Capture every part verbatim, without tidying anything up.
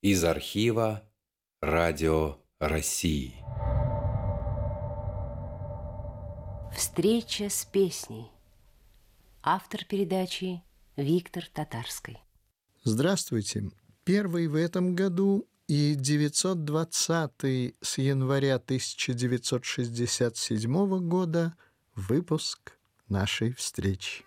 Из архива Радио России. Встреча с песней. Автор передачи Виктор Татарский. Здравствуйте. Первый в этом году и девятьсот двадцатый с января тысяча девятьсот шестьдесят седьмого года выпуск нашей встречи.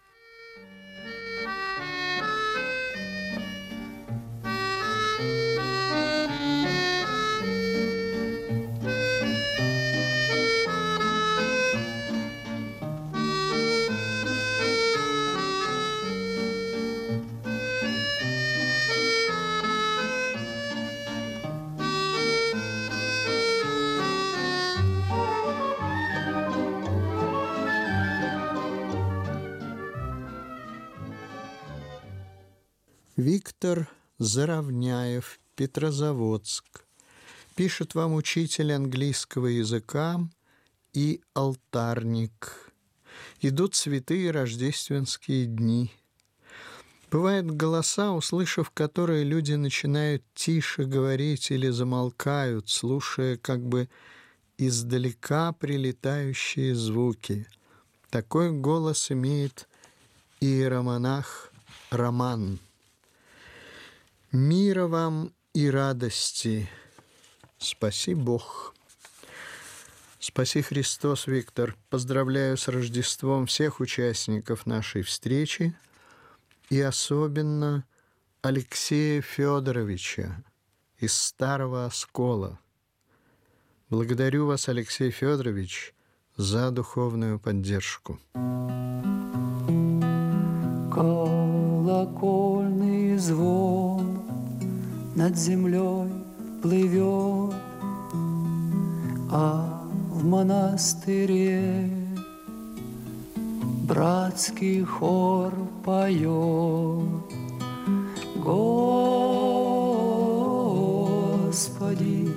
Виктор Заровняев, Петрозаводск. Пишет вам учитель английского языка и алтарник. Идут святые рождественские дни. Бывают голоса, услышав которые, люди начинают тише говорить или замолкают, слушая как бы издалека прилетающие звуки. Такой голос имеет иеромонах Роман. Мира вам и радости. Спаси Бог. Спаси Христос, Виктор. Поздравляю с Рождеством всех участников нашей встречи и особенно Алексея Федоровича из Старого Оскола. Благодарю вас, Алексей Федорович, за духовную поддержку. Колокольный звон над землей плывет, а в монастыре братский хор поет. Господи,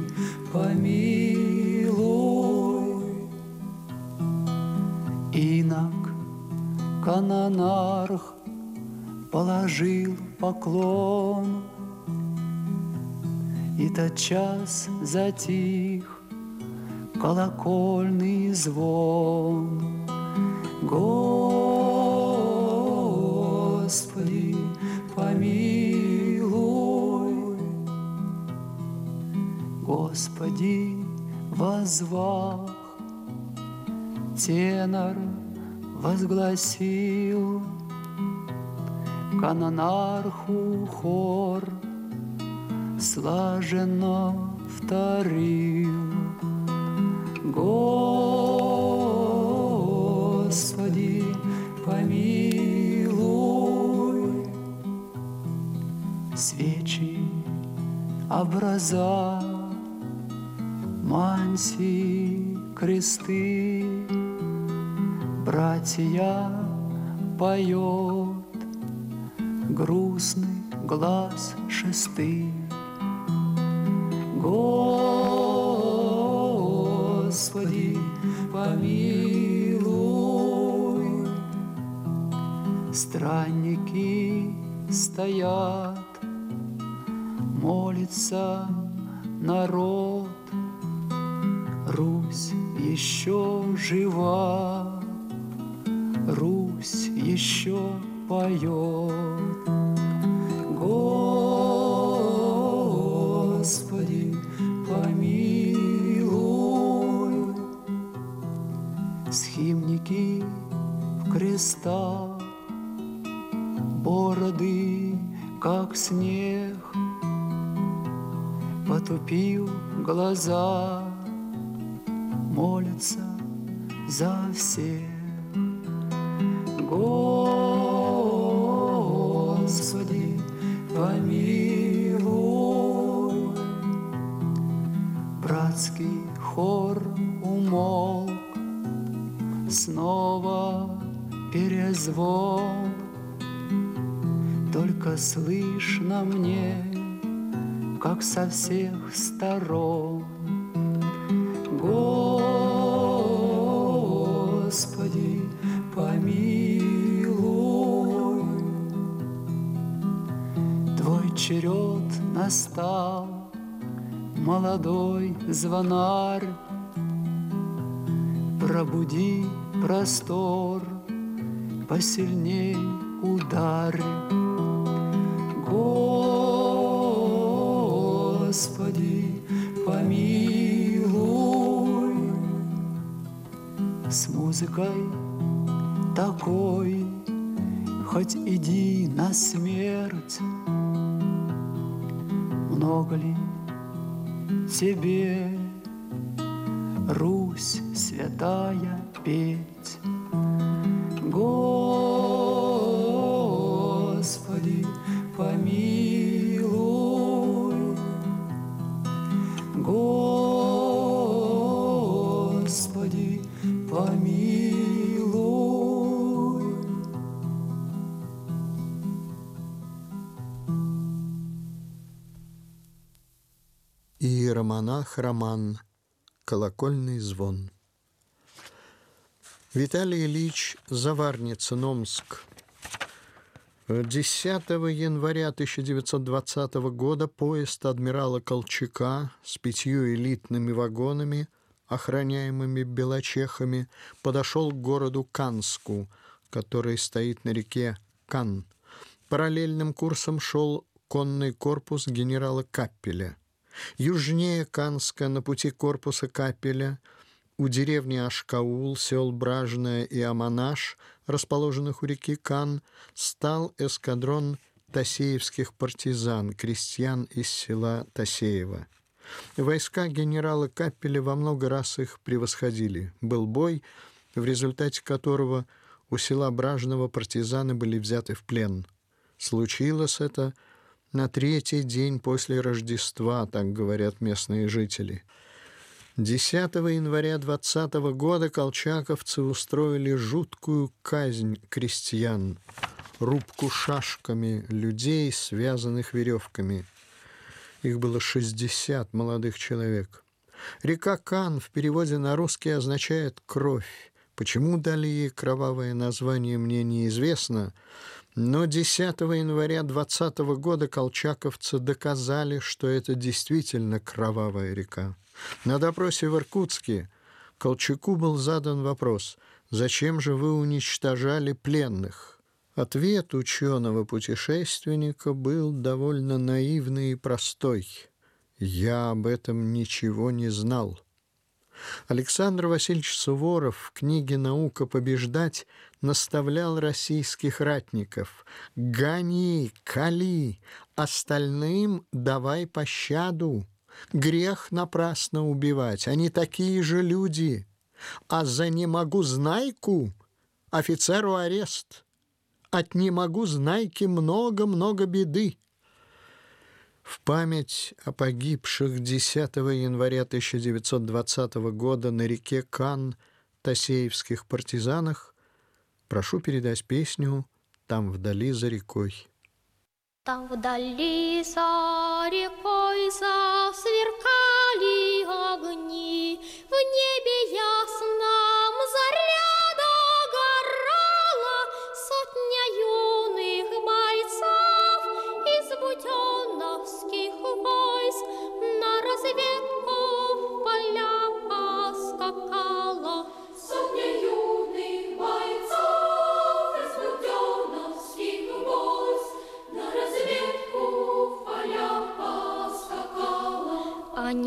помилуй. Инок канонарх положил поклон, и тотчас затих колокольный звон. Господи, помилуй. Господи, воззвах, тенор возгласил, канонарху хор слаженно вторил. Господи, помилуй. Свечи, образа, мантии, кресты, братья поет грустный глаз шесты. Господи, помилуй. Странники стоят, молится народ. Русь еще жива, Русь еще поет. Господи, помилуй. Схимники в крестах, бороды, как снег, потупив глаза, молятся за всех. Господи, помилуй. Братский хор умолк, снова перезвон. Только слышно мне, как со всех сторон: Господи, помилуй. Твой черед настал, молодой звонарь, пробуди простор, посильней ударь. Господи, помилуй, с музыкой такой, хоть иди на смерть. Много ли тебе, Русь святая, петь? Господи, помилуй, Господи, помилуй. Иеромонах Роман. Колокольный звон. Виталий Ильич Заварницын, Омск. десятого января тысяча девятьсот двадцатого года поезд адмирала Колчака с пятью элитными вагонами, охраняемыми белочехами, подошел к городу Канску, который стоит на реке Кан. Параллельным курсом шел конный корпус генерала Каппеля. Южнее Канска, на пути корпуса Каппеля, у деревни Ашкаул, сел Бражная и Аманаш, расположенных у реки Кан, стал эскадрон тасеевских партизан, крестьян из села Тасеево. Войска генерала Каппеля во много раз их превосходили. Был бой, в результате которого у села Бражного партизаны были взяты в плен. Случилось это на третий день после Рождества, так говорят местные жители. десятого января двадцатого года колчаковцы устроили жуткую казнь крестьян, рубку шашками людей, связанных веревками. Их было шестьдесят молодых человек. Река Кан в переводе на русский означает «кровь». Почему дали ей кровавое название, мне неизвестно, но десятого января двадцатого года колчаковцы доказали, что это действительно кровавая река. На допросе в Иркутске Колчаку был задан вопрос: «Зачем же вы уничтожали пленных?» Ответ ученого-путешественника был довольно наивный и простой: «Я об этом ничего не знал». Александр Васильевич Суворов в книге «Наука побеждать» наставлял российских ратников: «Гони, кали, остальным давай пощаду. Грех напрасно убивать, они такие же люди. А за не могу знайку офицеру арест. От не могу знайки много-много беды». В память о погибших десятого января тысяча девятьсот двадцатого года на реке Кан тасеевских партизанах прошу передать песню «Там вдали за рекой». Там вдали за рекой засверкали огни, в небе ясном заря догорала, сотня юных бойцов из буденовских войск на разведку в поля поскакала. Сотня юных бойцов из буденовских войск на разведку в поля поскакала.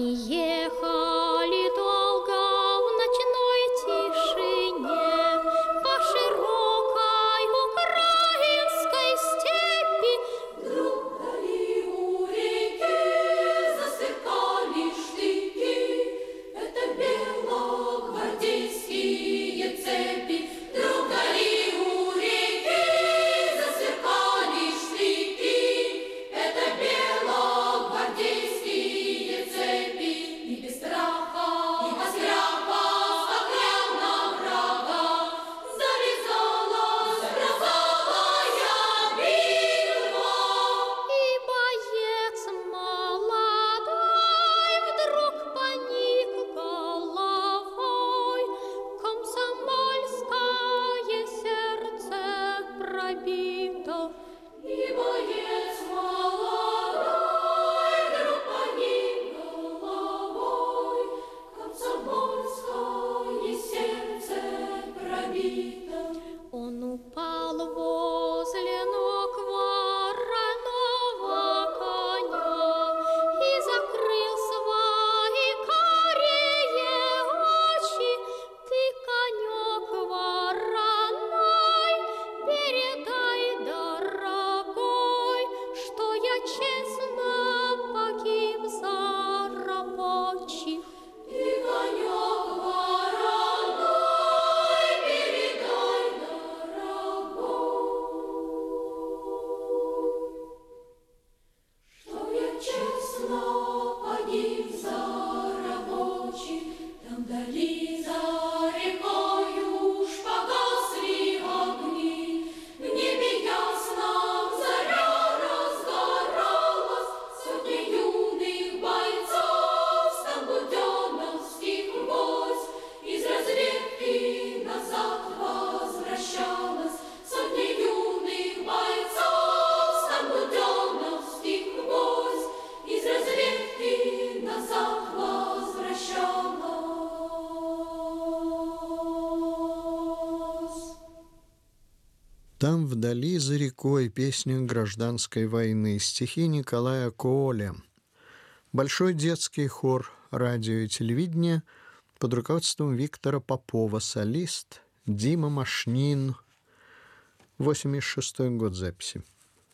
Там вдали за рекой песня гражданской войны, стихи Николая Коля. Большой детский хор радио и телевидения под руководством Виктора Попова, солист Дима Машнин, восемьдесят шестой год записи.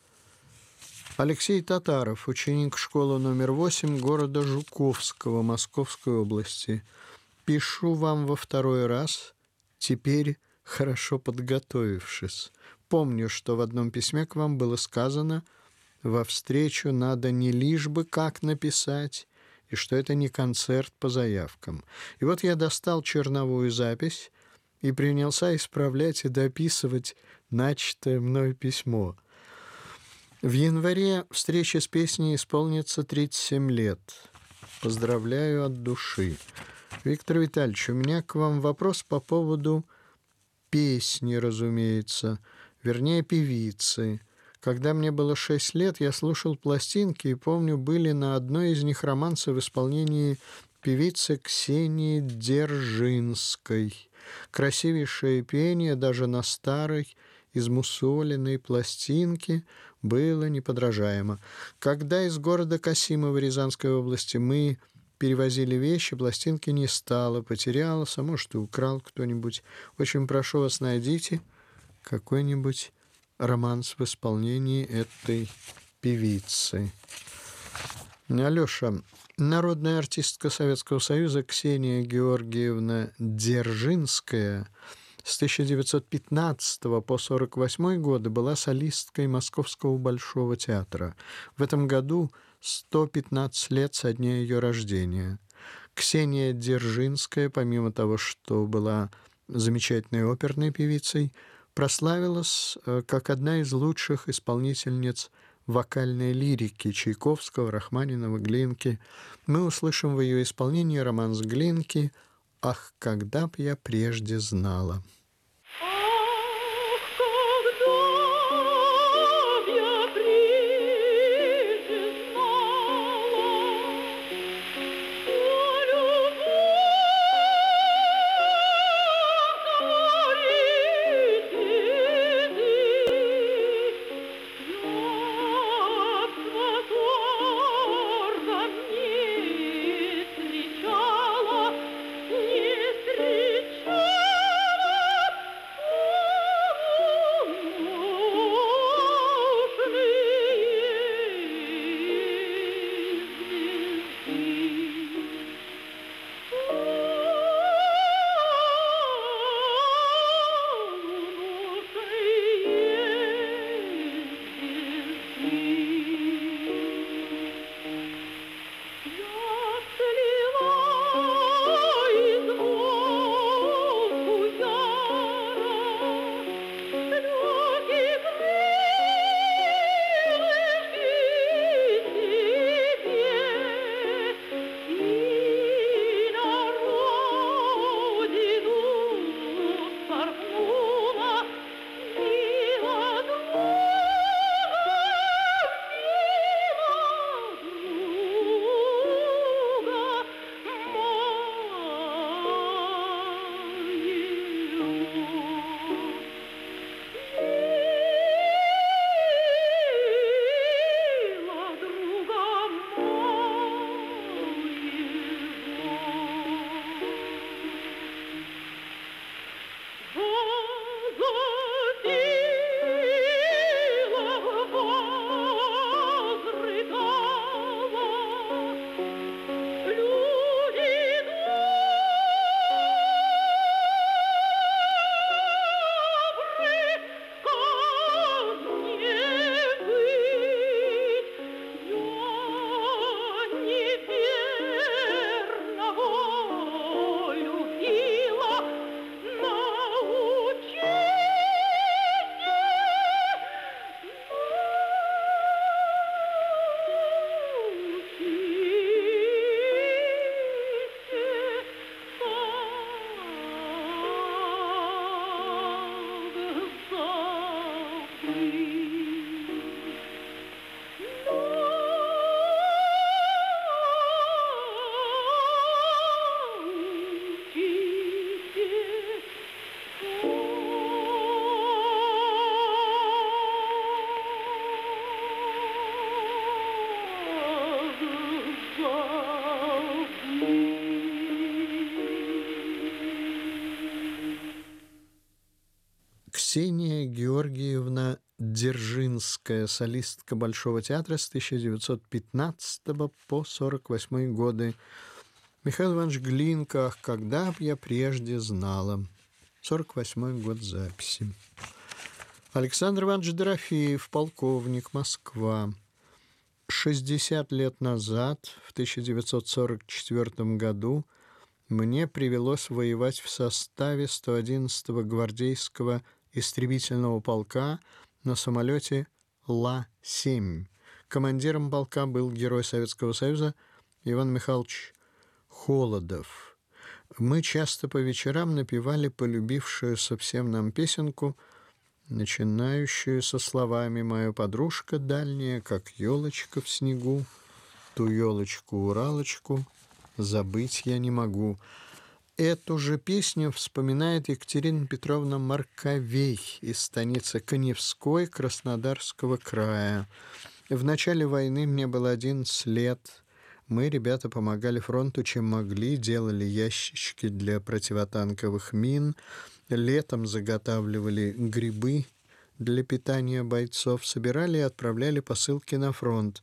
Алексей Татаров, ученик школы номер восемь города Жуковского Московской области. Пишу вам во второй раз, теперь хорошо подготовившись. Помню, что в одном письме к вам было сказано: во встречу надо не лишь бы как написать, и что это не концерт по заявкам. И вот я достал черновую запись и принялся исправлять и дописывать начатое мной письмо. В январе встрече с песней исполнится тридцать семь лет. Поздравляю от души. Виктор Витальевич, у меня к вам вопрос по поводу песни, разумеется, вернее, певицы. Когда мне было шесть лет, я слушал пластинки и, помню, были на одной из них романсы в исполнении певицы Ксении Дзержинской. Красивейшее пение даже на старой, измусоленной пластинке было неподражаемо. Когда из города Касимова Рязанской области мы перевозили вещи, пластинки не стало, потерялась, а может, и украл кто-нибудь. Очень прошу вас, найдите какой-нибудь романс в исполнении этой певицы. Алеша, народная артистка Советского Союза Ксения Георгиевна Дзержинская с тысяча девятьсот пятнадцатого по сорок восьмой годы была солисткой Московского Большого театра. В этом году сто пятнадцать лет со дня ее рождения. Ксения Дзержинская, помимо того, что была замечательной оперной певицей, прославилась как одна из лучших исполнительниц вокальной лирики Чайковского, Рахманинова, Глинки. Мы услышим в ее исполнении романс Глинки «Ах, когда б я прежде знала». Встречала, не встречала. Ксения Георгиевна Дзержинская, солистка Большого театра с тысяча девятьсот пятнадцатого по сорок восьмой годы. Михаил Иванович Глинка «Ах, когда б я прежде знала». сорок восьмой год записи. Александр Иванович Дорофеев, полковник, Москва. шестьдесят лет назад, в тысяча девятьсот сорок четвёртом году, мне привелось воевать в составе сто одиннадцатого гвардейского истребительного полка на самолете Ла семь. Командиром полка был герой Советского Союза Иван Михайлович Холодов. Мы часто по вечерам напевали полюбившуюся всем нам песенку, начинающую со словами «Моя подружка дальняя, как елочка в снегу, ту елочку-уралочку забыть я не могу». Эту же песню вспоминает Екатерина Петровна Марковей из станицы Каневской Краснодарского края. В начале войны мне было одиннадцать лет. Мы, ребята, помогали фронту, чем могли, делали ящички для противотанковых мин, летом заготавливали грибы для питания бойцов, собирали и отправляли посылки на фронт.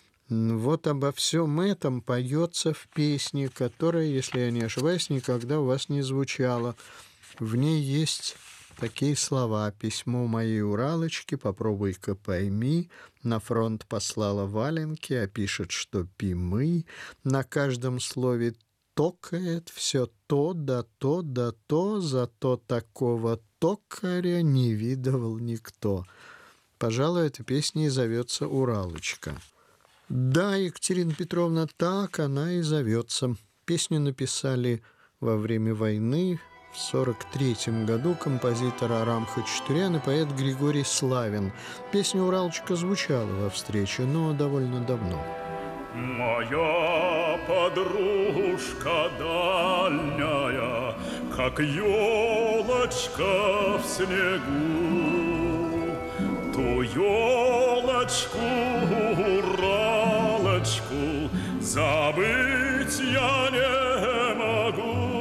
Вот обо всем этом поется в песне, которая, если я не ошибаюсь, никогда у вас не звучала. В ней есть такие слова: «Письмо моей Уралочки, попробуй-ка пойми, на фронт послала валенки, а пишет, что пимы, на каждом слове токает все то да то да то, зато такого токаря не видывал никто». Пожалуй, эта песня и зовется «Уралочка». Да, Екатерина Петровна, так она и зовется. Песню написали во время войны в сорок третьем году композитор Арам Хачатурян и поэт Григорий Славин. Песня «Уралочка» звучала во встрече, но довольно давно. Моя подружка дальняя, как елочка в снегу, ту елочку, уралочку забыть я не могу.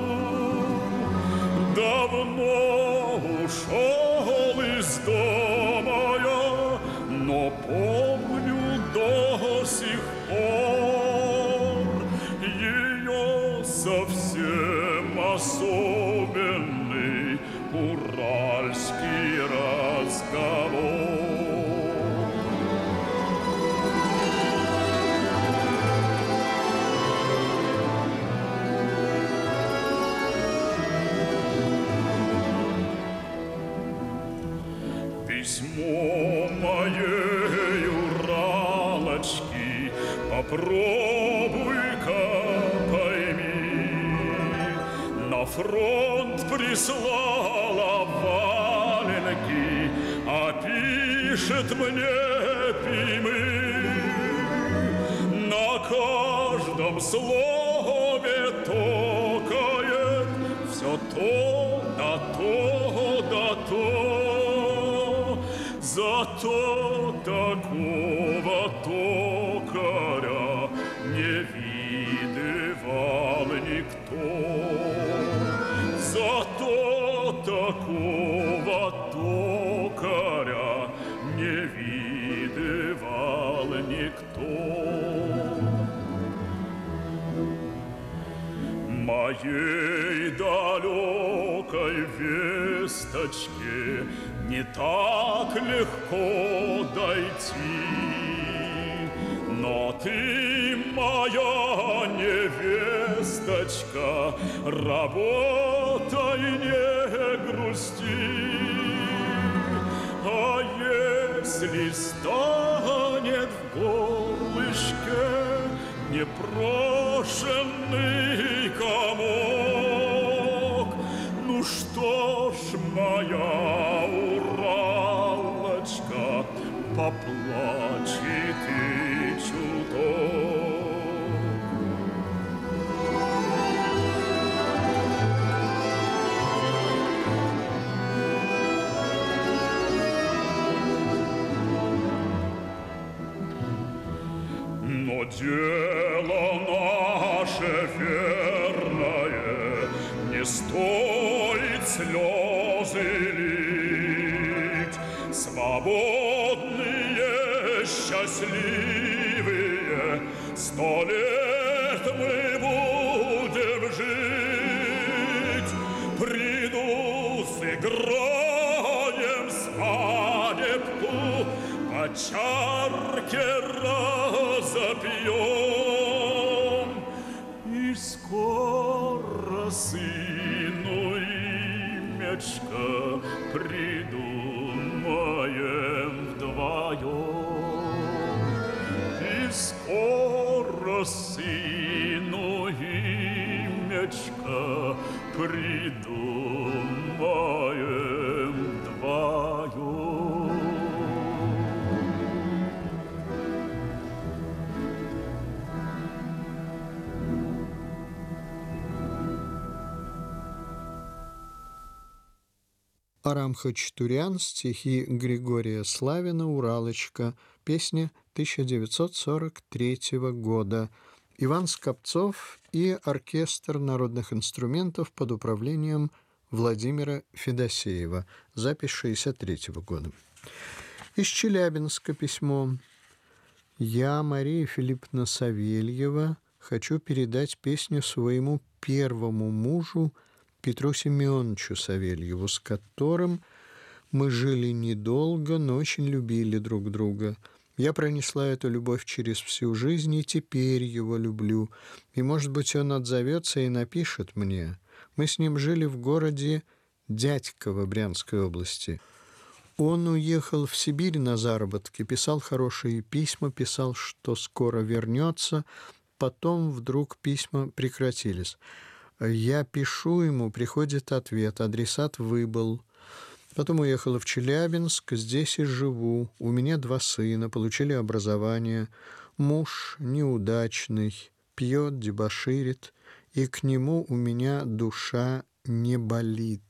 Давно ушел из дома я, но помню до сих пор ее совсем особенный уральский разговор. Письмо моей Уралочки попробуй-ка пойми, на фронт прислала валенки, а пишет мне пимы. На каждом слове токает все то да то да то, зато такого токаря не видывал никто. Зато такого токаря не видывал никто. Моей далекой весточке не так легко дойти, но ты, моя невесточка, работай, не грусти. А если станет в горлышке непрошенный комок, ну что ж, моя Уралочка, поплачь и ты чуток. Но дело наше верное не стоит слезы лить. свободные, счастливые, сто лет мы будем жить. Приду, сыграем свадебку, по чарке разопьем. И скоро сыну имечко придумаем вдвоем. И скоро сыну имечко придумаем вдвоем. Арам Хачатурян, стихи Григория Славина «Уралочка», песня тысяча девятьсот сорок третьего года. Иван Скопцов и оркестр народных инструментов под управлением Владимира Федосеева. Запись шестьдесят третьего года. Из Челябинска письмо. Я, Мария Филипповна Савельева, хочу передать песню своему первому мужу Петру Семеновичу Савельеву, с которым мы жили недолго, но очень любили друг друга. Я пронесла эту любовь через всю жизнь, и теперь его люблю. И, может быть, он отзовется и напишет мне. Мы с ним жили в городе Дядьково Брянской области. Он уехал в Сибирь на заработки, писал хорошие письма, писал, что скоро вернется. Потом вдруг письма прекратились. Я пишу ему, приходит ответ, адресат выбыл. Потом уехала в Челябинск, здесь и живу. У меня два сына, получили образование. Муж неудачный, пьет, дебоширит, и к нему у меня душа не болит.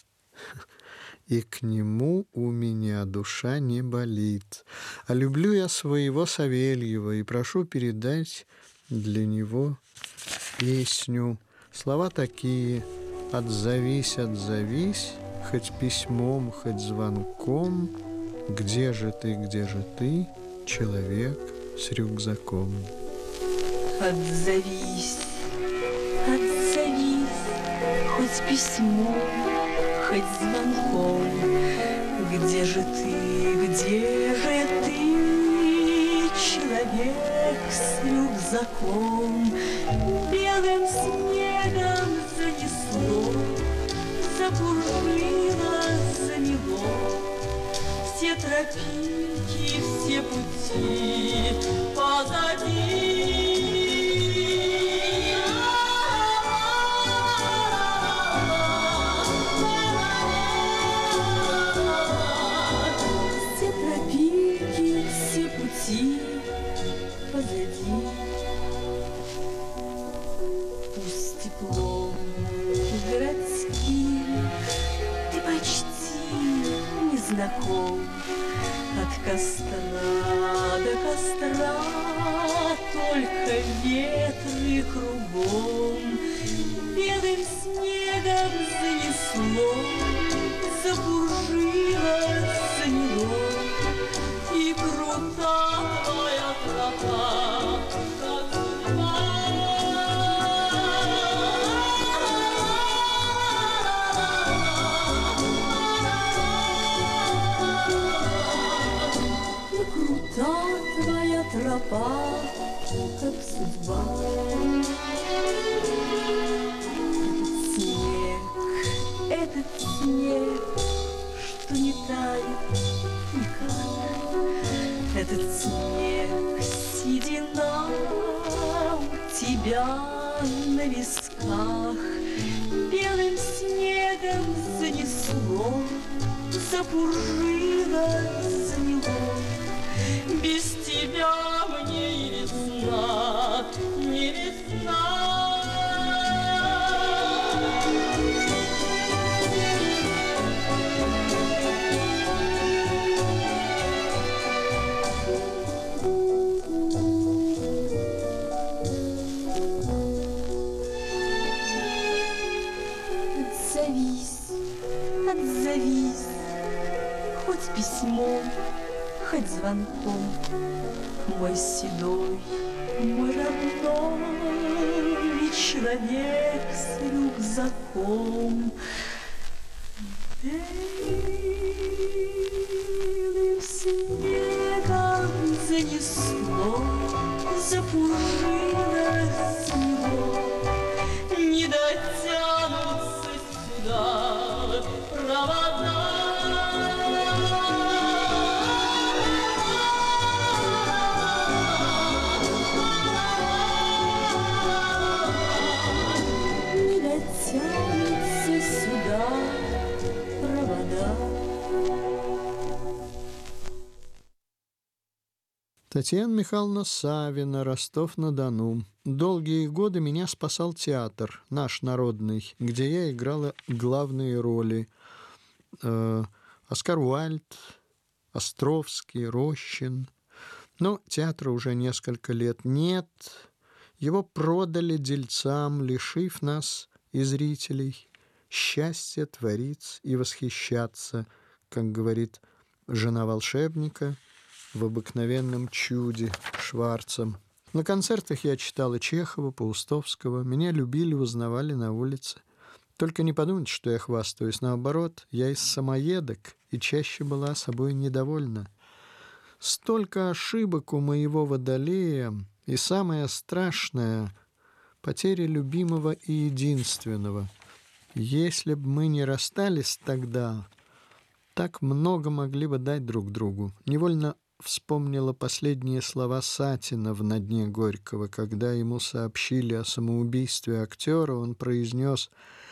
И к нему у меня душа не болит. А люблю я своего Савельева и прошу передать для него песню. Слова такие: «Отзовись, отзовись, хоть письмом, хоть звонком, где же ты, где же ты, человек с рюкзаком». Отзовись, отзовись, хоть письмом, хоть звонком, где же ты, где же ты, человек с рюкзаком. Белым снегом занесло, запуржило, замело все тропинки, все пути позади. Все тропинки, все пути позади. Пусть теплом городским ты почти не знаком, от костра до костра только ветры кругом. Белым снегом занесло, запуржило, заняло, и крута твоя тропа, как судьба. Крута твоя тропа, как судьба. Этот снег, этот снег, что не тает никак. Этот снег, седина у тебя на висках. Белым снегом занесло, запуржило, заняло. Без тебя мне и весна, не весна. Отзовись, отзовись, хоть хоть письмом, хоть звонком. Мой седой, мой родной человек с рюкзаком. Белым снегом занесло, запушилось снего. Не дотянутся сюда провода. Не дотянутся сюда провода. Татьяна Михайловна Савина, Ростов-на-Дону. Долгие годы меня спасал театр, наш народный, где я играла главные роли. Э, Оскар Уальд, Островский, Рощин. Но театра уже несколько лет нет. Его продали дельцам, лишив нас и зрителей счастья творить и восхищаться, как говорит жена волшебника в «Обыкновенном чуде» Шварцем. На концертах я читала Чехова, Паустовского. Меня любили, узнавали на улице. Только не подумайте, что я хвастаюсь. Наоборот, я из самоедок и чаще была собой недовольна. Столько ошибок у моего водолея, и самое страшное — потеря любимого и единственного. Если бы мы не расстались тогда, так много могли бы дать друг другу. Невольно вспомнила последние слова Сатина в «На дне Горького». Когда ему сообщили о самоубийстве актера, он произнес: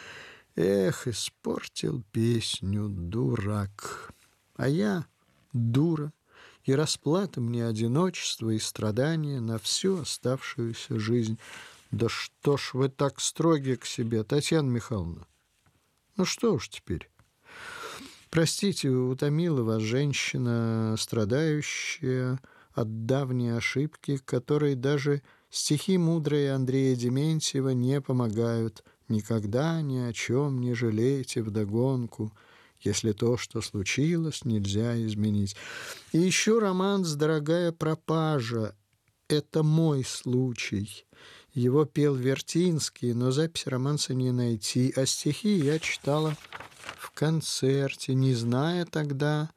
«Эх, испортил песню, дурак». А я дура, и расплата мне одиночество и страдания на всю оставшуюся жизнь. Да что ж вы так строги к себе, Татьяна Михайловна? Ну что уж теперь. Простите, утомила вас женщина, страдающая от давней ошибки, которой даже стихи мудрые Андрея Дементьева не помогают. Никогда ни о чем не жалейте вдогонку, если то, что случилось, нельзя изменить. И еще романс «Дорогая пропажа». Это мой случай. Его пел Вертинский, но запись романса не найти, а стихи я читала в концерте, не зная тогда,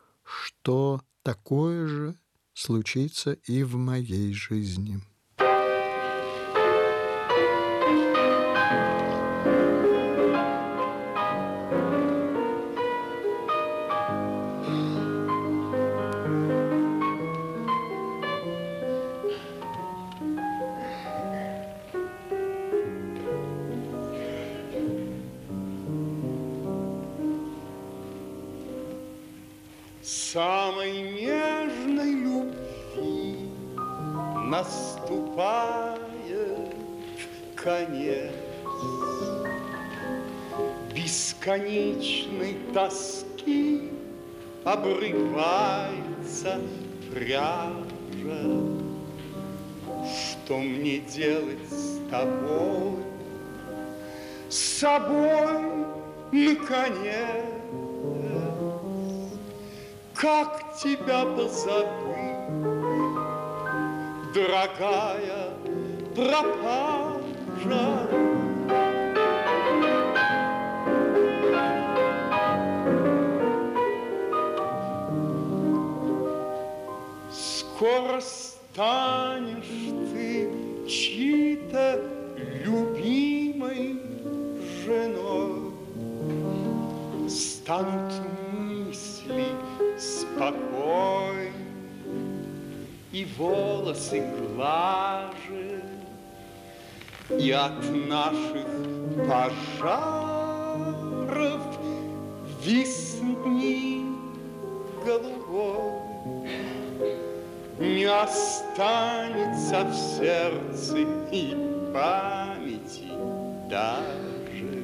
что такое же случится и в моей жизни. Самой нежной любви наступает конец, бесконечной тоски обрывается пряжа. Что мне делать с тобой, с собой, наконец? Как тебя позабыть, дорогая пропажа? Скоро станешь ты чьей-то любимой женой, станут мысли спокой, и волосы глаже, и от наших пожаров виснет дни голубой. Не останется в сердце и памяти даже.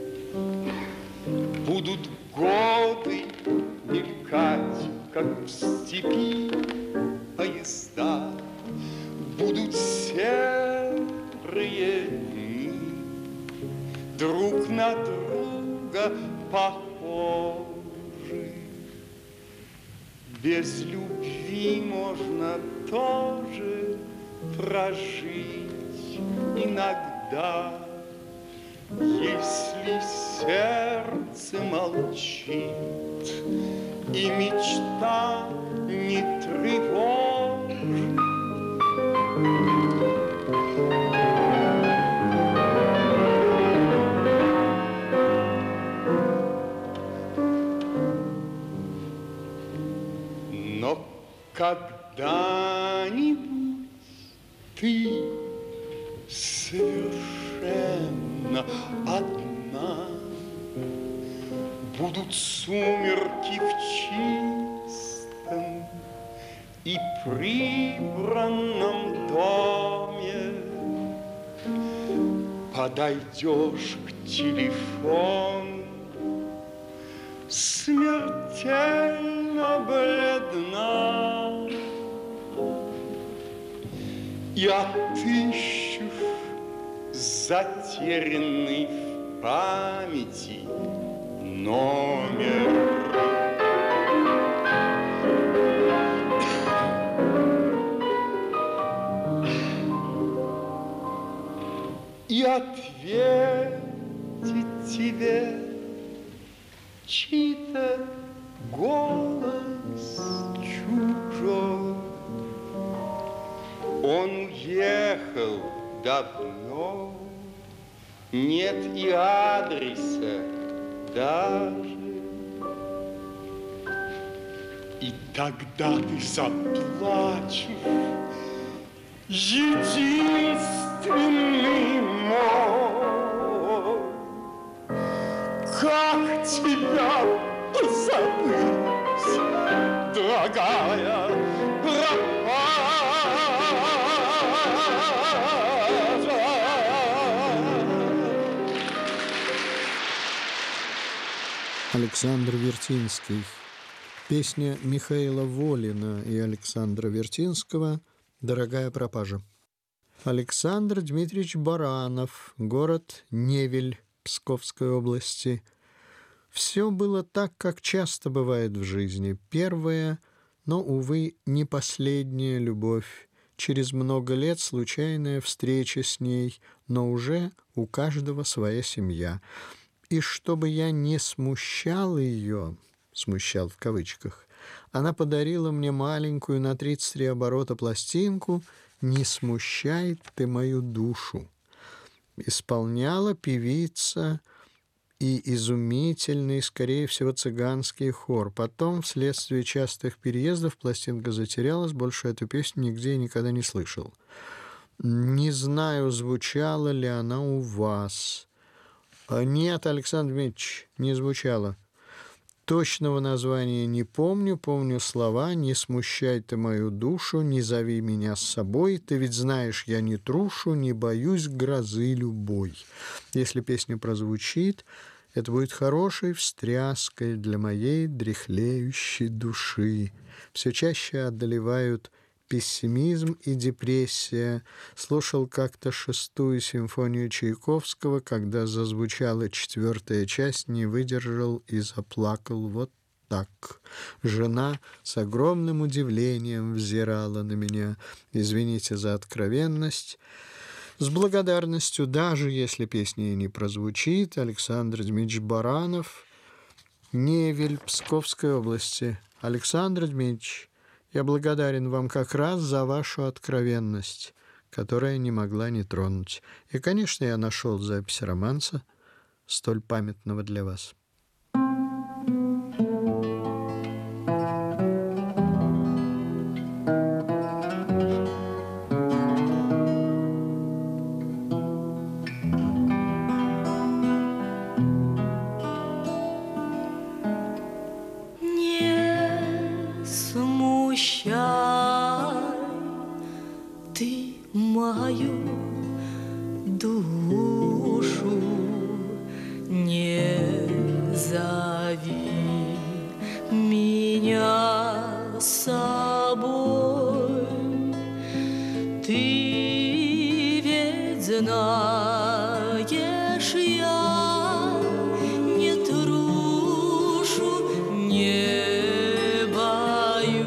Будут годы мелькать, как в степи поезда, будут серые дни, друг на друга похожи. без любви можно тоже прожить иногда, если сердце молчит и мечта не тревожит. Но когда-нибудь ты совершенно одна, будут сумерки в чистом и прибранном доме, подойдешь к телефону, смертельно бледна, и отыщешь затерянный в памяти номер. И ответит тебе чей-то голос чужой. Он уехал давно, нет и адреса даже. И тогда ты заплачешь, единственный мой. Как тебя забыть, дорогая пропажа? Александр Вертинский. Песня Михаила Волина и Александра Вертинского «Дорогая пропажа». Александр Дмитриевич Баранов, город Невель Псковской области. Все было так, как часто бывает в жизни. Первая, но, увы, не последняя любовь. Через много лет случайная встреча с ней, но уже у каждого своя семья. И чтобы я не смущал ее, смущал в кавычках, она подарила мне маленькую на тридцать три оборота пластинку «Не смущай ты мою душу». Исполняла певица и изумительный, скорее всего, цыганский хор. Потом, вследствие частых переездов, пластинка затерялась, больше эту песню нигде и никогда не слышал. Не знаю, звучала ли она у вас. Нет, Александр Дмитриевич, не звучала. Точного названия не помню, помню слова «Не смущай ты мою душу, не зови меня с собой, ты ведь знаешь, я не трушу, не боюсь грозы любой». Если песня прозвучит, это будет хорошей встряской для моей дряхлеющей души. Все чаще одолевают пессимизм и депрессия. Слушал как-то шестую симфонию Чайковского, когда зазвучала четвертая часть, не выдержал и заплакал вот так. Жена с огромным удивлением взирала на меня. Извините за откровенность. С благодарностью, даже если песня и не прозвучит, Александр Дмитриевич Баранов, Невель Псковской области. Александр Дмитриевич, я благодарен вам как раз за вашу откровенность, которая не могла не тронуть. И, конечно, я нашел запись романса, столь памятного для вас. Мою душу не зови меня с собой, ты ведь знаешь, я не трушу, не боюсь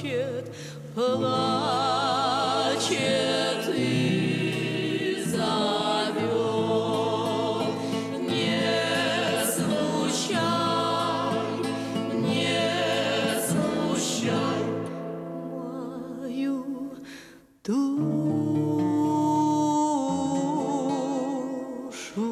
плачет, плачет и зовет. Не смущай, не смущай мою душу.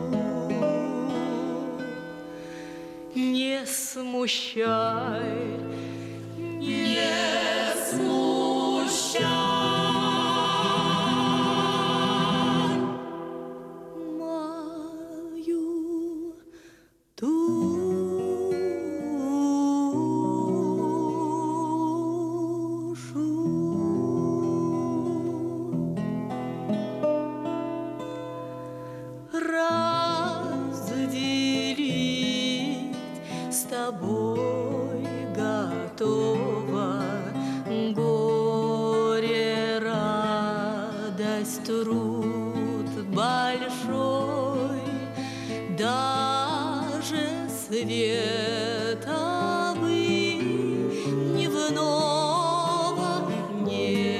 Не смущай, не смущай мою душу. Разделить с тобой готова горе, радость, труд большой, даже света бы дневного не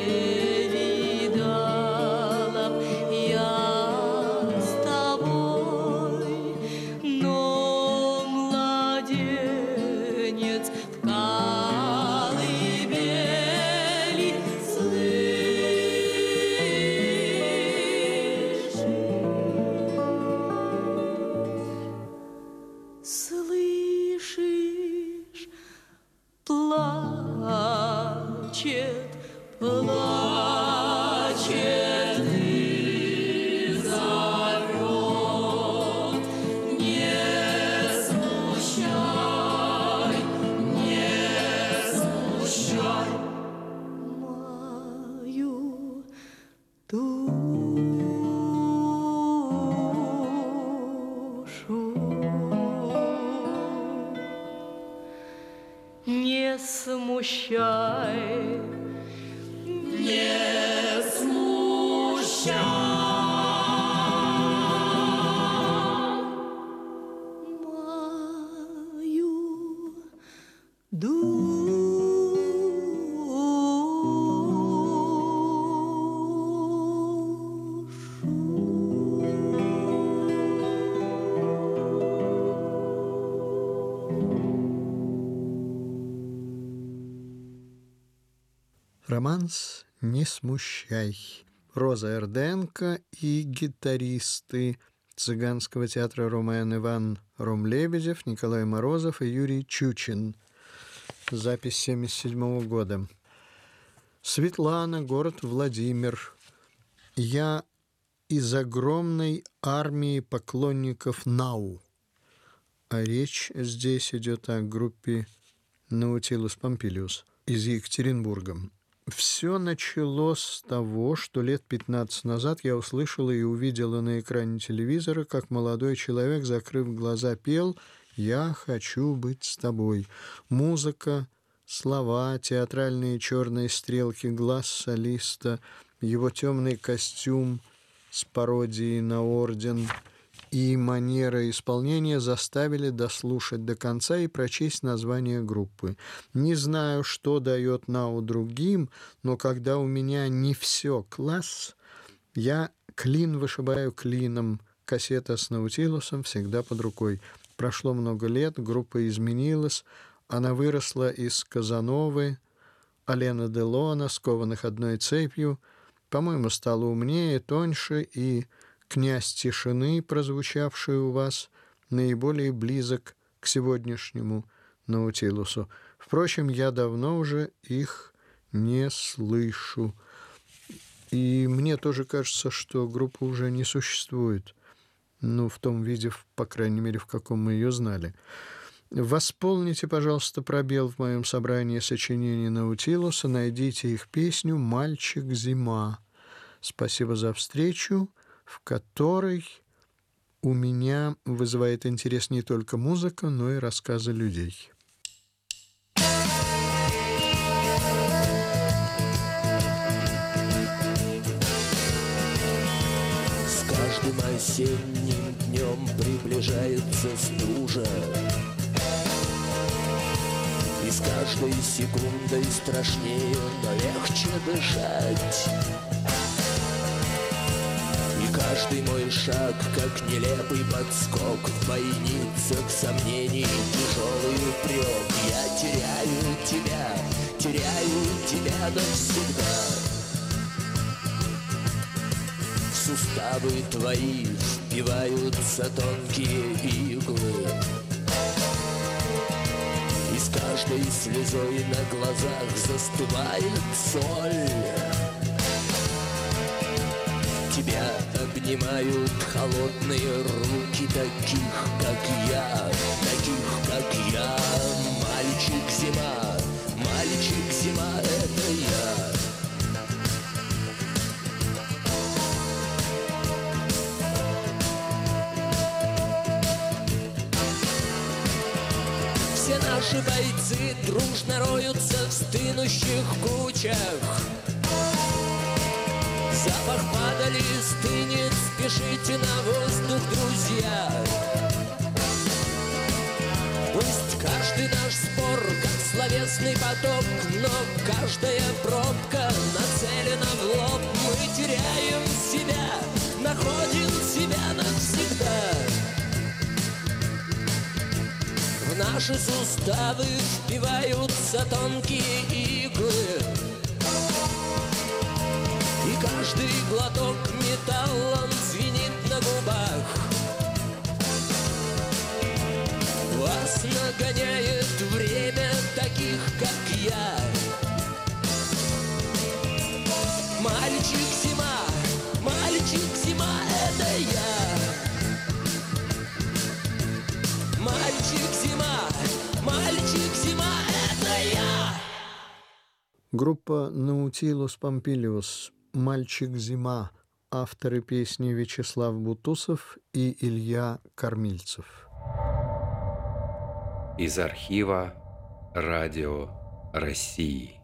видала б я с тобой, но младенец в колыбели слышишь, плачет, плачет и зовет. Не смущай, не смущай мою душу. Не смущай, не смущай мою Романс «Не смущай». Роза Эрденко и гитаристы Цыганского театра «Ромэн» Иван Ром-Лебедев, Николай Морозов и Юрий Чучин. Запись семьдесят седьмого года. Светлана, город Владимир. Я из огромной армии поклонников НАУ. А речь здесь идет о группе «Наутилус Помпилиус» из Екатеринбурга. Все началось с того, что лет пятнадцать назад я услышала и увидела на экране телевизора, как молодой человек, закрыв глаза, пел «Я хочу быть с тобой». Музыка, слова, театральные черные стрелки глаз солиста, его темный костюм с пародией на орден и манера исполнения заставили дослушать до конца и прочесть название группы. Не знаю, что дает НАУ другим, но когда у меня не все класс, я клин вышибаю клином. Кассета с Наутилусом всегда под рукой. Прошло много лет, группа изменилась, она выросла из Казановы, Алена Делона, скованных одной цепью, по-моему, стала умнее, тоньше, и «Князь тишины», прозвучавший у вас, наиболее близок к сегодняшнему Наутилусу. Впрочем, я давно уже их не слышу. И мне тоже кажется, что группа уже не существует. Ну, в том виде, по крайней мере, в каком мы ее знали. Восполните, пожалуйста, пробел в моем собрании сочинений Наутилуса. Найдите их песню «Мальчик-зима». Спасибо за встречу, в которой у меня вызывает интерес не только музыка, но и рассказы людей. С каждым осенним днем приближается стужа, и с каждой секундой страшнее, но легче дышать. И каждый мой шаг, как нелепый подскок в бойницах сомнений, тяжелый упрек. Я теряю тебя, теряю тебя навсегда. В суставы твои впиваются тонкие иглы, и с каждой слезой на глазах застывает соль. Тебя обнимают холодные руки таких, как я, таких, как я. Мальчик-зима, мальчик-зима, это я. Все наши бойцы дружно роются в стынущих кучах. Запах падали стынет, спешите на воздух, друзья. Пусть каждый наш спор, как словесный поток, но каждая пробка нацелена в лоб. Мы теряем себя, находим себя навсегда. В наши суставы впиваются тонкие иглы, и каждый глоток металлом звенит на губах. Вас нагоняет время таких, как я. Мальчик-зима, мальчик-зима, это я. Мальчик-зима, мальчик-зима, это я. Группа «Наутилус Помпилиус», «Мальчик-зима», авторы песни Вячеслав Бутусов и Илья Кормильцев. Из архива «Радио России».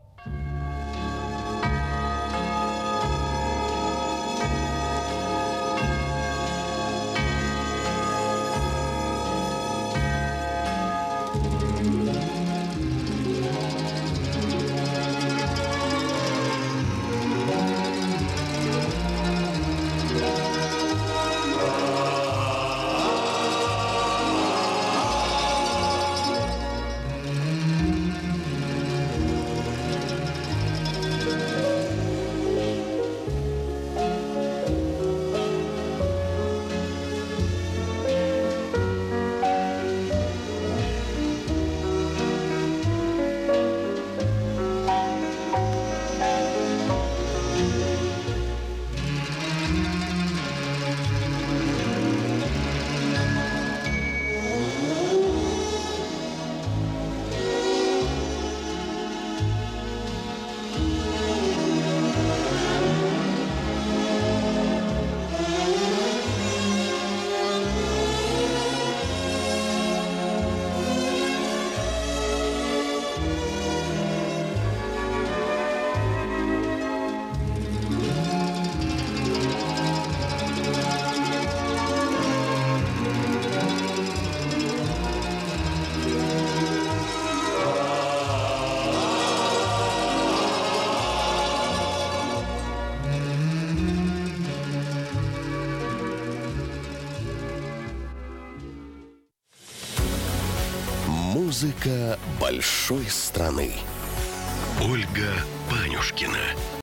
Музыка большой страны. Ольга Панюшкина.